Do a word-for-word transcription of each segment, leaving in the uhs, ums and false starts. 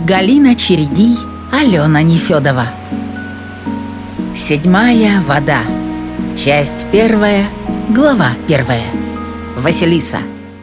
Галина Чередий, Алена Нефёдова. Седьмая вода. Часть первая, глава первая. Василиса.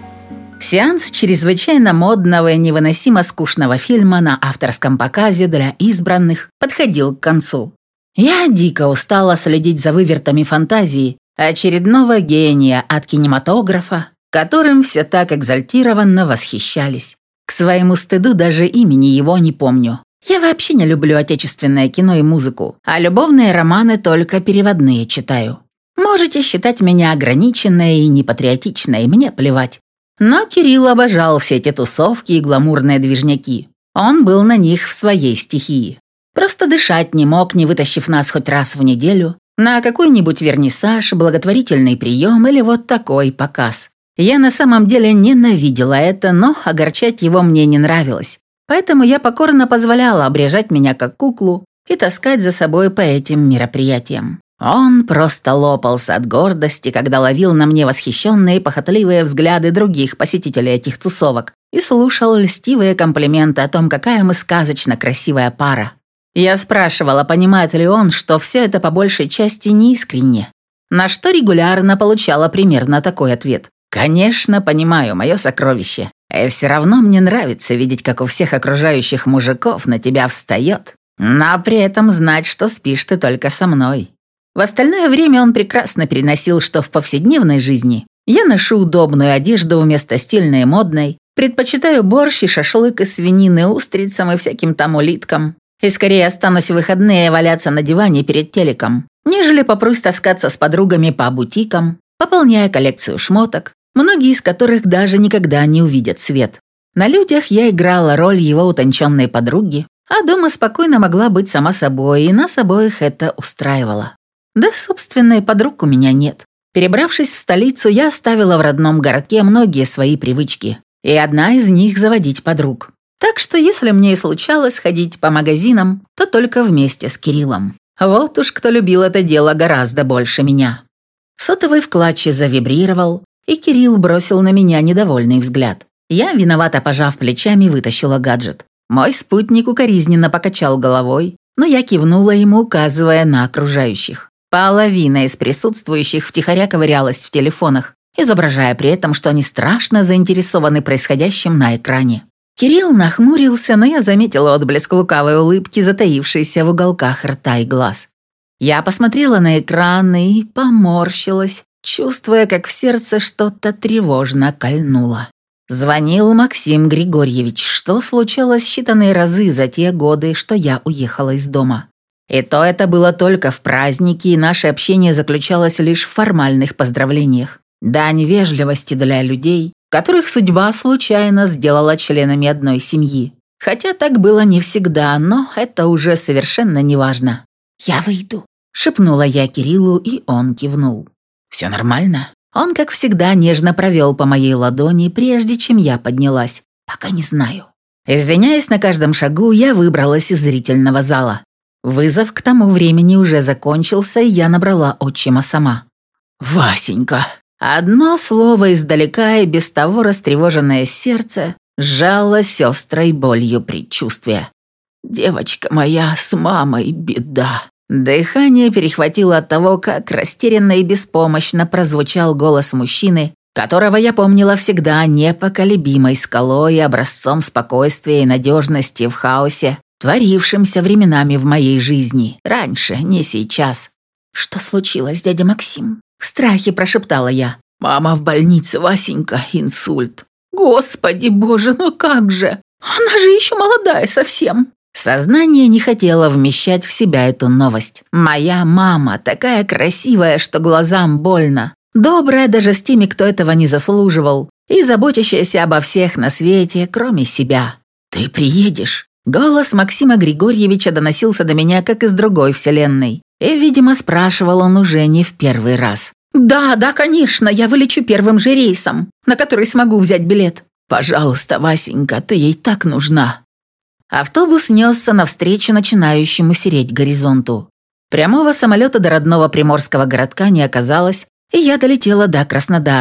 Сеанс чрезвычайно модного и невыносимо скучного фильма на авторском показе для избранных подходил к концу. Я дико устала следить за вывертами фантазии очередного гения от кинематографа, которым все так экзальтированно восхищались. К своему стыду даже имени его не помню. Я вообще не люблю отечественное кино и музыку, а любовные романы только переводные читаю. Можете считать меня ограниченной и непатриотичной, мне плевать. Но Кирилл обожал все эти тусовки и гламурные движняки. Он был на них в своей стихии. Просто дышать не мог, не вытащив нас хоть раз в неделю на какой-нибудь вернисаж, благотворительный прием или вот такой показ. Я на самом деле ненавидела это, но огорчать его мне не нравилось. Поэтому я покорно позволяла обрежать меня как куклу и таскать за собой по этим мероприятиям. Он просто лопался от гордости, когда ловил на мне восхищенные похотливые взгляды других посетителей этих тусовок и слушал льстивые комплименты о том, какая мы сказочно красивая пара. Я спрашивала, понимает ли он, что все это по большей части неискренне, на что регулярно получала примерно такой ответ. «Конечно, понимаю, мое сокровище. И все равно мне нравится видеть, как у всех окружающих мужиков на тебя встает, но при этом знать, что спишь ты только со мной». В остальное время он прекрасно переносил, что в повседневной жизни я ношу удобную одежду вместо стильной и модной, предпочитаю борщ и шашлык из свинины устрицам и всяким там улиткам, и скорее останусь в выходные валяться на диване перед телеком, нежели попрусь таскаться с подругами по бутикам, пополняя коллекцию шмоток, многие из которых даже никогда не увидят свет. На людях я играла роль его утонченной подруги, а дома спокойно могла быть сама собой, и нас обоих это устраивало. Да, собственно, и подруг у меня нет. Перебравшись в столицу, я оставила в родном городке многие свои привычки, и одна из них — заводить подруг. Так что если мне и случалось ходить по магазинам, то только вместе с Кириллом. Вот уж кто любил это дело гораздо больше меня. Сотовый в клатче завибрировал, и Кирилл бросил на меня недовольный взгляд. Я, виновато пожав плечами, вытащила гаджет. Мой спутник укоризненно покачал головой, но я кивнула ему, указывая на окружающих. Половина из присутствующих втихаря ковырялась в телефонах, изображая при этом, что они страшно заинтересованы происходящим на экране. Кирилл нахмурился, но я заметила отблеск лукавой улыбки, затаившейся в уголках рта и глаз. Я посмотрела на экран и поморщилась, чувствуя, как в сердце что-то тревожно кольнуло. Звонил Максим Григорьевич, что случалось считанные разы за те годы, что я уехала из дома. И то это было только в праздники, и наше общение заключалось лишь в формальных поздравлениях. Дань вежливости для людей, которых судьба случайно сделала членами одной семьи. Хотя так было не всегда, но это уже совершенно неважно. «Я выйду», — шепнула я Кириллу, и он кивнул. «Все нормально?» Он, как всегда, нежно провел по моей ладони, прежде чем я поднялась. «Пока не знаю». Извиняясь на каждом шагу, я выбралась из зрительного зала. Вызов к тому времени уже закончился, и я набрала отчима сама. «Васенька!» Одно слово издалека, и без того растревоженное сердце сжалось острой болью предчувствия. «Девочка моя, с мамой беда». Дыхание перехватило от того, как растерянно и беспомощно прозвучал голос мужчины, которого я помнила всегда непоколебимой скалой и образцом спокойствия и надежности в хаосе, творившемся временами в моей жизни. Раньше, не сейчас. «Что случилось, дядя Максим?» В страхе прошептала я. «Мама в больнице, Васенька, инсульт». «Господи боже, ну как же? Она же еще молодая совсем». Сознание не хотело вмещать в себя эту новость. Моя мама, такая красивая, что глазам больно, добрая даже с теми, кто этого не заслуживал, и заботящаяся обо всех на свете, кроме себя. «Ты приедешь?» Голос Максима Григорьевича доносился до меня, как из другой вселенной, и, видимо, спрашивал он уже не в первый раз. «Да, да, конечно, я вылечу первым же рейсом, на который смогу взять билет». «Пожалуйста, Васенька, ты ей так нужна». Автобус несся навстречу начинающему сереть горизонту. Прямого самолета до родного приморского городка не оказалось, и я долетела до Краснодара.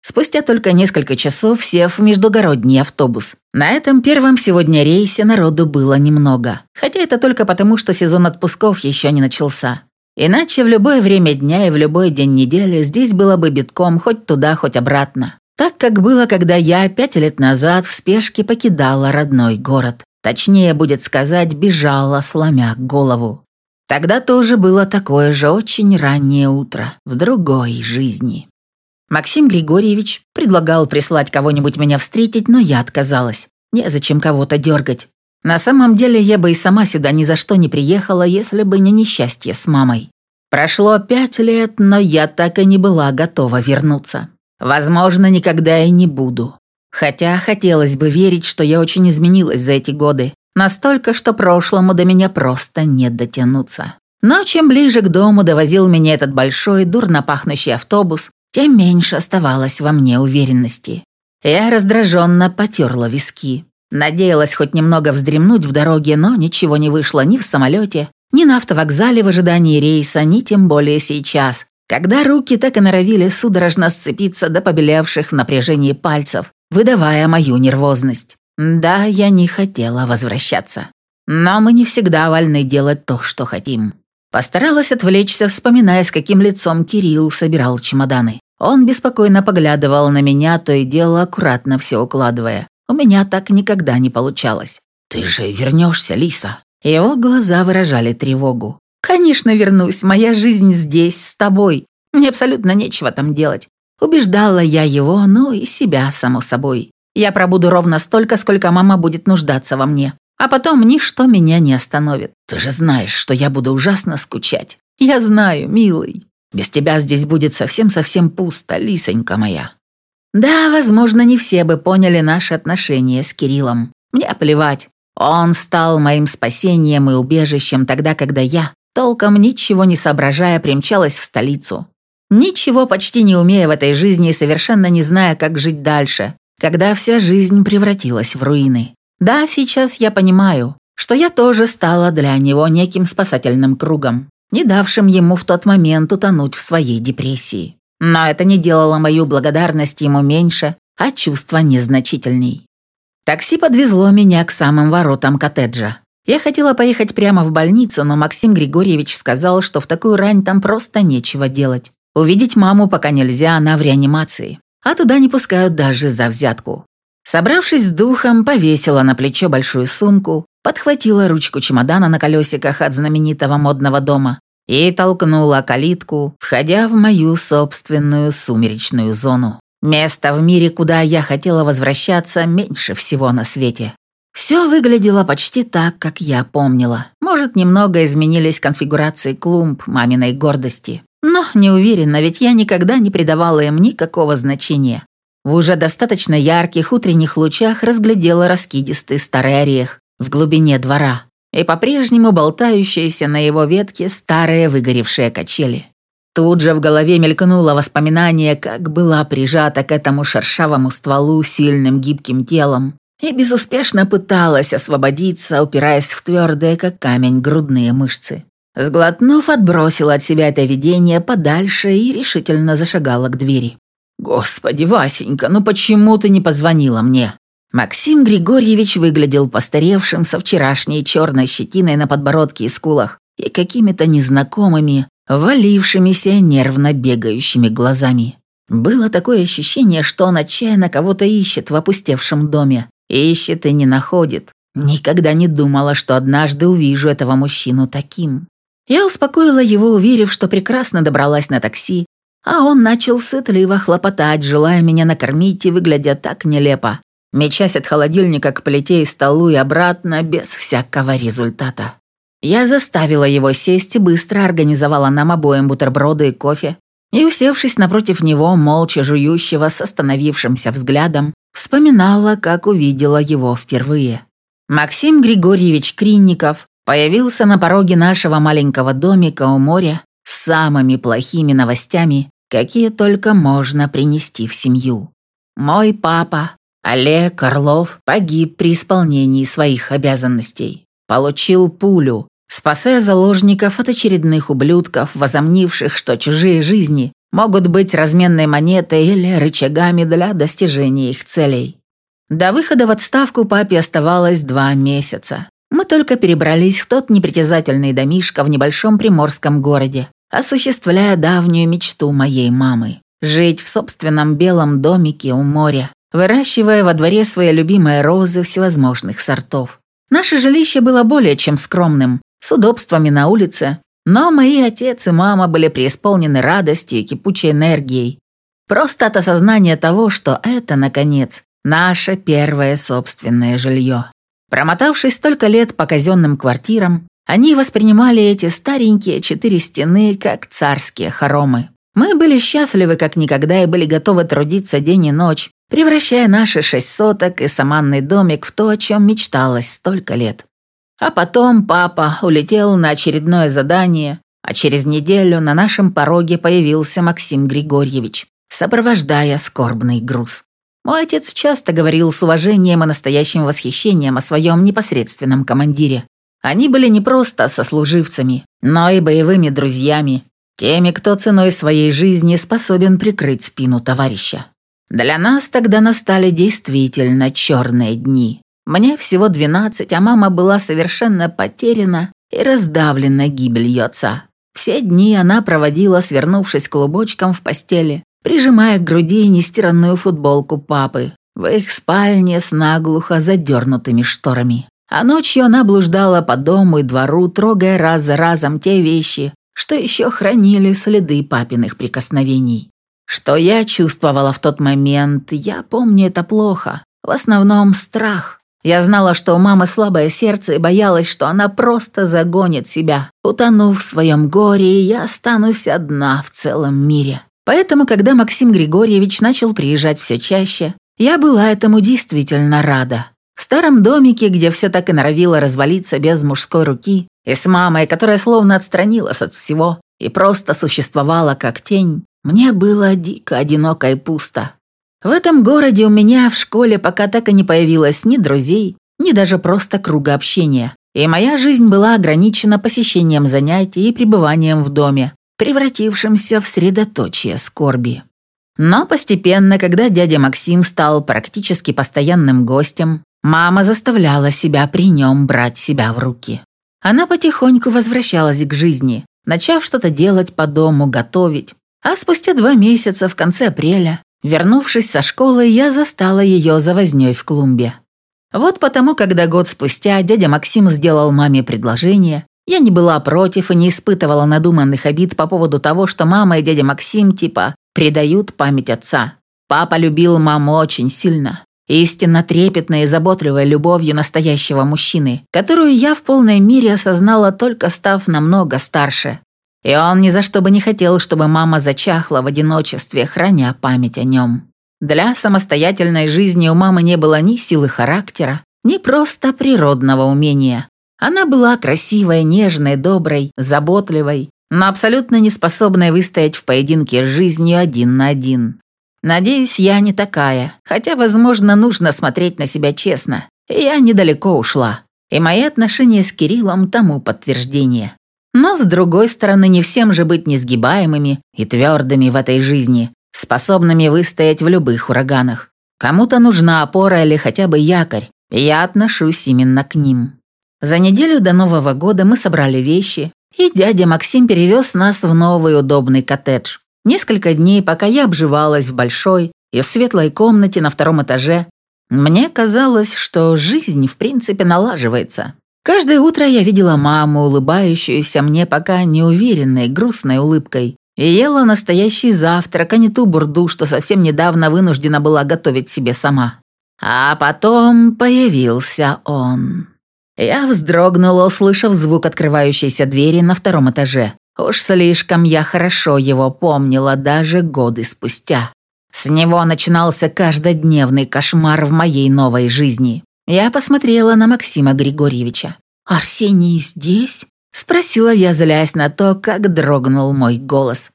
Спустя только несколько часов, сев в междугородний автобус. На этом первом сегодня рейсе народу было немного. Хотя это только потому, что сезон отпусков еще не начался. Иначе в любое время дня и в любой день недели здесь было бы битком хоть туда, хоть обратно. Так, как было, когда я пять лет назад в спешке покидала родной город. Точнее, будет сказать, бежала, сломя голову. Тогда тоже было такое же очень раннее утро в другой жизни. Максим Григорьевич предлагал прислать кого-нибудь меня встретить, но я отказалась. Незачем кого-то дергать. На самом деле, я бы и сама сюда ни за что не приехала, если бы не несчастье с мамой. Прошло пять лет, но я так и не была готова вернуться. Возможно, никогда и не буду. Хотя хотелось бы верить, что я очень изменилась за эти годы. Настолько, что прошлому до меня просто не дотянуться. Но чем ближе к дому довозил меня этот большой, дурно пахнущий автобус, тем меньше оставалось во мне уверенности. Я раздраженно потерла виски. Надеялась хоть немного вздремнуть в дороге, но ничего не вышло ни в самолете, ни на автовокзале в ожидании рейса, ни тем более сейчас, когда руки так и норовили судорожно сцепиться до побелевших в напряжении пальцев, выдавая мою нервозность. Да, я не хотела возвращаться. Но мы не всегда вольны делать то, что хотим. Постаралась отвлечься, вспоминая, с каким лицом Кирилл собирал чемоданы. Он беспокойно поглядывал на меня, то и дело аккуратно все укладывая. У меня так никогда не получалось. «Ты же вернешься, Лиса?» Его глаза выражали тревогу. «Конечно вернусь, моя жизнь здесь, с тобой. Мне абсолютно нечего там делать». Убеждала я его, ну и себя, само собой. Я пробуду ровно столько, сколько мама будет нуждаться во мне. А потом ничто меня не остановит. Ты же знаешь, что я буду ужасно скучать. Я знаю, милый. Без тебя здесь будет совсем-совсем пусто, Лисонька моя. Да, возможно, не все бы поняли наши отношения с Кириллом. Мне плевать. Он стал моим спасением и убежищем тогда, когда я, толком ничего не соображая, примчалась в столицу. Ничего почти не умея в этой жизни и совершенно не зная, как жить дальше, когда вся жизнь превратилась в руины. Да, сейчас я понимаю, что я тоже стала для него неким спасательным кругом, не давшим ему в тот момент утонуть в своей депрессии. Но это не делало мою благодарность ему меньше, а чувство незначительней. Такси подвезло меня к самым воротам коттеджа. Я хотела поехать прямо в больницу, но Максим Григорьевич сказал, что в такую рань там просто нечего делать. Увидеть маму пока нельзя, она в реанимации, а туда не пускают даже за взятку. Собравшись с духом, повесила на плечо большую сумку, подхватила ручку чемодана на колесиках от знаменитого модного дома и толкнула калитку, входя в мою собственную сумеречную зону. Место в мире, куда я хотела возвращаться меньше всего на свете. Все выглядело почти так, как я помнила. Может, немного изменились конфигурации клумб маминой гордости. Но не уверена, ведь я никогда не придавала им никакого значения. В уже достаточно ярких утренних лучах разглядела раскидистый старый орех в глубине двора и по-прежнему болтающиеся на его ветке старые выгоревшие качели. Тут же в голове мелькнуло воспоминание, как была прижата к этому шершавому стволу сильным гибким телом и безуспешно пыталась освободиться, упираясь в твердые, как камень, грудные мышцы. Сглотнув, отбросила от себя это видение подальше и решительно зашагала к двери. «Господи, Васенька, ну почему ты не позвонила мне?» Максим Григорьевич выглядел постаревшим со вчерашней черной щетиной на подбородке и скулах и какими-то незнакомыми, валившимися нервно бегающими глазами. Было такое ощущение, что он отчаянно кого-то ищет в опустевшем доме. Ищет и не находит. Никогда не думала, что однажды увижу этого мужчину таким. Я успокоила его, уверив, что прекрасно добралась на такси, а он начал сытливо хлопотать, желая меня накормить и выглядя так нелепо, мечась от холодильника к плите и столу и обратно без всякого результата. Я заставила его сесть и быстро организовала нам обоим бутерброды и кофе, и, усевшись напротив него, молча жующего с остановившимся взглядом, вспоминала, как увидела его впервые. Максим Григорьевич Кринников появился на пороге нашего маленького домика у моря с самыми плохими новостями, какие только можно принести в семью. Мой папа, Олег Орлов, погиб при исполнении своих обязанностей. Получил пулю, спасая заложников от очередных ублюдков, возомнивших, что чужие жизни могут быть разменной монетой или рычагами для достижения их целей. До выхода в отставку папе оставалось два месяца. Мы только перебрались в тот непритязательный домишко в небольшом приморском городе, осуществляя давнюю мечту моей мамы – жить в собственном белом домике у моря, выращивая во дворе свои любимые розы всевозможных сортов. Наше жилище было более чем скромным, с удобствами на улице, но мои отец и мама были преисполнены радостью и кипучей энергией. Просто от осознания того, что это, наконец, наше первое собственное жилье. Промотавшись столько лет по казенным квартирам, они воспринимали эти старенькие четыре стены как царские хоромы. Мы были счастливы как никогда и были готовы трудиться день и ночь, превращая наши шесть соток и саманный домик в то, о чем мечталось столько лет. А потом папа улетел на очередное задание, а через неделю на нашем пороге появился Максим Григорьевич, сопровождая скорбный груз. Мой отец часто говорил с уважением и настоящим восхищением о своем непосредственном командире. Они были не просто сослуживцами, но и боевыми друзьями, теми, кто ценой своей жизни способен прикрыть спину товарища. Для нас тогда настали действительно черные дни. Мне всего двенадцать, а мама была совершенно потеряна и раздавлена гибелью отца. Все дни она проводила, свернувшись клубочком в постели, прижимая к груди нестиранную футболку папы в их спальне с наглухо задернутыми шторами. А ночью она блуждала по дому и двору, трогая раз за разом те вещи, что еще хранили следы папиных прикосновений. Что я чувствовала в тот момент, я помню это плохо. В основном страх. Я знала, что у мамы слабое сердце и боялась, что она просто загонит себя, утонув в своем горе, и я останусь одна в целом мире. Поэтому, когда Максим Григорьевич начал приезжать все чаще, я была этому действительно рада. В старом домике, где все так и норовило развалиться без мужской руки, и с мамой, которая словно отстранилась от всего и просто существовала как тень, мне было дико одиноко и пусто. В этом городе у меня в школе пока так и не появилось ни друзей, ни даже просто круга общения, и моя жизнь была ограничена посещением занятий и пребыванием в доме, превратившимся в средоточие скорби. Но постепенно, когда дядя Максим стал практически постоянным гостем, мама заставляла себя при нем брать себя в руки. Она потихоньку возвращалась к жизни, начав что-то делать по дому, готовить. А спустя два месяца, в конце апреля, вернувшись со школы, я застала ее за вознёй в клумбе. Вот потому, когда год спустя дядя Максим сделал маме предложение, я не была против и не испытывала надуманных обид по поводу того, что мама и дядя Максим типа предают память отца. Папа любил маму очень сильно, истинно трепетной и заботливой любовью настоящего мужчины, которую я в полной мере осознала, только став намного старше. И он ни за что бы не хотел, чтобы мама зачахла в одиночестве, храня память о нем. Для самостоятельной жизни у мамы не было ни силы характера, ни просто природного умения. Она была красивой, нежной, доброй, заботливой, но абсолютно не способной выстоять в поединке с жизнью один на один. Надеюсь, я не такая, хотя, возможно, нужно смотреть на себя честно. Я недалеко ушла, и мои отношения с Кириллом тому подтверждение. Но, с другой стороны, не всем же быть несгибаемыми и твердыми в этой жизни, способными выстоять в любых ураганах. Кому-то нужна опора или хотя бы якорь, и я отношусь именно к ним. За неделю до Нового года мы собрали вещи, и дядя Максим перевез нас в новый удобный коттедж. Несколько дней, пока я обживалась в большой и в светлой комнате на втором этаже, мне казалось, что жизнь в принципе налаживается. Каждое утро я видела маму, улыбающуюся мне пока неуверенной, грустной улыбкой, и ела настоящий завтрак, а не ту бурду, что совсем недавно вынуждена была готовить себе сама. А потом появился он. Я вздрогнула, услышав звук открывающейся двери на втором этаже. Уж слишком я хорошо его помнила даже годы спустя. С него начинался каждодневный кошмар в моей новой жизни. Я посмотрела на Максима Григорьевича. «Арсений здесь?» – спросила я, злясь на то, как дрогнул мой голос.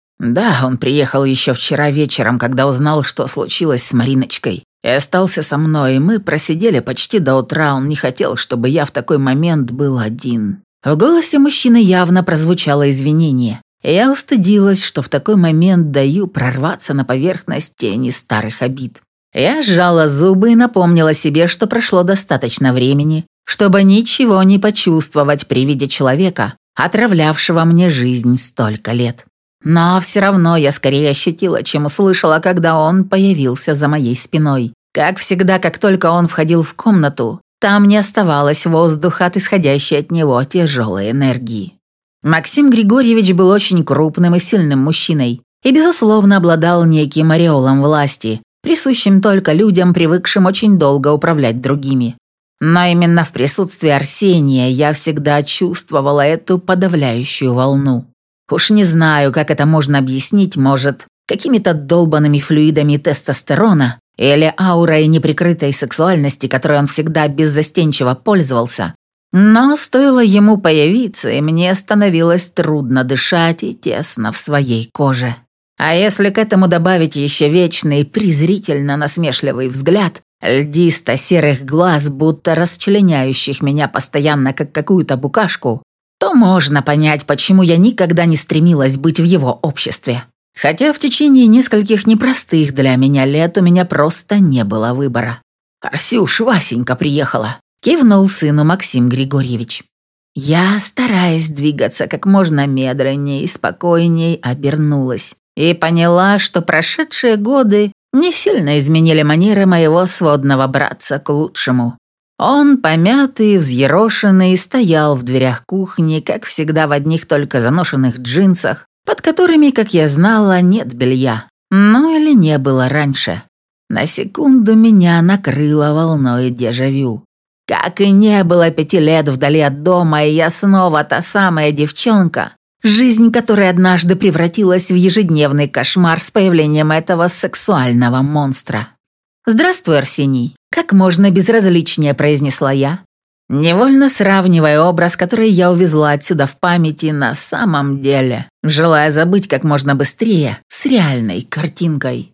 Да, он приехал еще вчера вечером, когда узнал, что случилось с Мариночкой. И остался со мной, и мы просидели почти до утра. Он не хотел, чтобы я в такой момент был один. В голосе мужчины явно прозвучало извинение. Я устыдилась, что в такой момент даю прорваться на поверхность тени старых обид. Я сжала зубы и напомнила себе, что прошло достаточно времени, чтобы ничего не почувствовать при виде человека, отравлявшего мне жизнь столько лет. Но все равно я скорее ощутила, чем услышала, когда он появился за моей спиной. Как всегда, как только он входил в комнату, там не оставалось воздуха от исходящей от него тяжелой энергии. Максим Григорьевич был очень крупным и сильным мужчиной и, безусловно, обладал неким ореолом власти, присущим только людям, привыкшим очень долго управлять другими. Но именно в присутствии Арсения я всегда чувствовала эту подавляющую волну. Уж не знаю, как это можно объяснить, может, какими-то долбанными флюидами тестостерона или аурой неприкрытой сексуальности, которой он всегда беззастенчиво пользовался. Но стоило ему появиться, и мне становилось трудно дышать и тесно в своей коже. А если к этому добавить еще вечный, презрительно-насмешливый взгляд, льдисто-серых глаз, будто расчленяющих меня постоянно, как какую-то букашку, то можно понять, почему я никогда не стремилась быть в его обществе. Хотя в течение нескольких непростых для меня лет у меня просто не было выбора. «Арсюш, Васенька приехала», — кивнул сыну Максим Григорьевич. Я, стараясь двигаться как можно медленнее и спокойней, обернулась и поняла, что прошедшие годы не сильно изменили манеры моего сводного братца к лучшему. Он, помятый, взъерошенный, стоял в дверях кухни, как всегда в одних только заношенных джинсах, под которыми, как я знала, нет белья. Ну или не было раньше. На секунду меня накрыло волной дежавю. Как и не было пяти лет вдали от дома, и я снова та самая девчонка, жизнь которой однажды превратилась в ежедневный кошмар с появлением этого сексуального монстра. «Здравствуй, Арсений», — как можно безразличнее произнесла я, невольно сравнивая образ, который я увезла отсюда в памяти на самом деле, желая забыть как можно быстрее с реальной картинкой.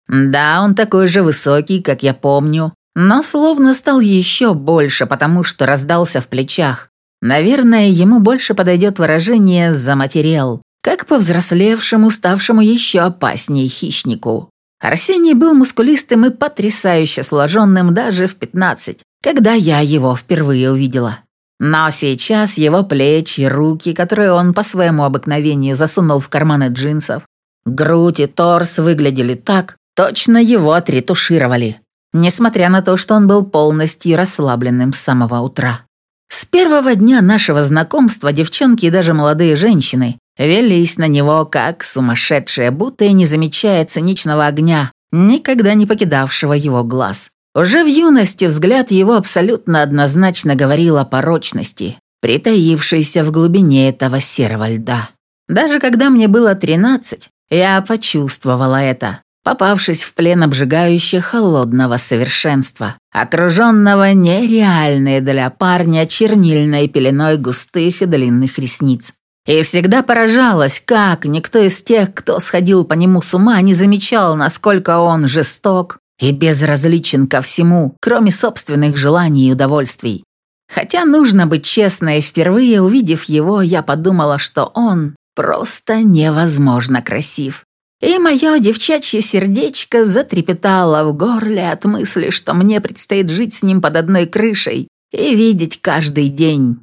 Да, он такой же высокий, как я помню, но словно стал еще больше, потому что раздался в плечах. Наверное, ему больше подойдет выражение «заматерел», как повзрослевшему, ставшему еще опаснее хищнику. Арсений был мускулистым и потрясающе сложенным даже в пятнадцать, когда я его впервые увидела. Но сейчас его плечи, руки, которые он по своему обыкновению засунул в карманы джинсов, грудь и торс выглядели так, точно его отретушировали, несмотря на то, что он был полностью расслабленным с самого утра. С первого дня нашего знакомства девчонки и даже молодые женщины велись на него как сумасшедшие, будто и не замечая циничного огня, никогда не покидавшего его глаз. Уже в юности взгляд его абсолютно однозначно говорил о порочности, притаившейся в глубине этого серого льда. Даже когда мне было тринадцать, я почувствовала это, попавшись в плен обжигающе холодного совершенства, окруженного нереальной для парня чернильной пеленой густых и длинных ресниц. И всегда поражалась, как никто из тех, кто сходил по нему с ума, не замечал, насколько он жесток и безразличен ко всему, кроме собственных желаний и удовольствий. Хотя нужно быть честной, впервые увидев его, я подумала, что он просто невозможно красив. И мое девчачье сердечко затрепетало в горле от мысли, что мне предстоит жить с ним под одной крышей и видеть каждый день.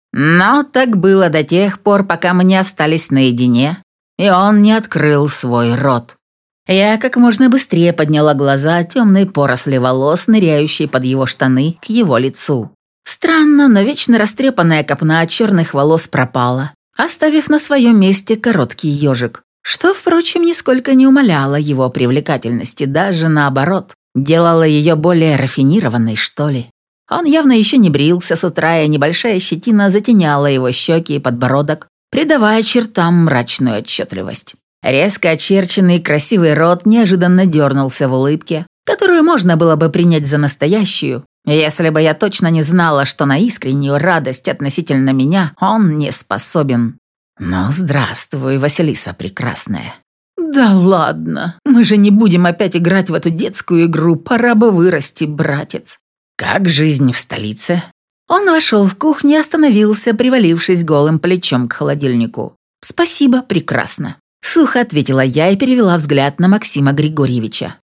Но так было до тех пор, пока мы не остались наедине, и он не открыл свой рот. Я как можно быстрее подняла глаза от темной поросли волос, ныряющей под его штаны, к его лицу. Странно, но вечно растрепанная копна черных волос пропала, оставив на своем месте короткий ежик, что, впрочем, нисколько не умаляло его привлекательности, даже наоборот, делало ее более рафинированной, что ли. Он явно еще не брился с утра, и небольшая щетина затеняла его щеки и подбородок, придавая чертам мрачную отчетливость. Резко очерченный красивый рот неожиданно дернулся в улыбке, которую можно было бы принять за настоящую, если бы я точно не знала, что на искреннюю радость относительно меня он не способен. «Ну, здравствуй, Василиса прекрасная». «Да ладно, мы же не будем опять играть в эту детскую игру, пора бы вырасти, братец». «Как жизнь в столице?» Он вошел в кухню и остановился, привалившись голым плечом к холодильнику. «Спасибо, прекрасно». Сухо ответила я и перевела взгляд на Максима Григорьевича.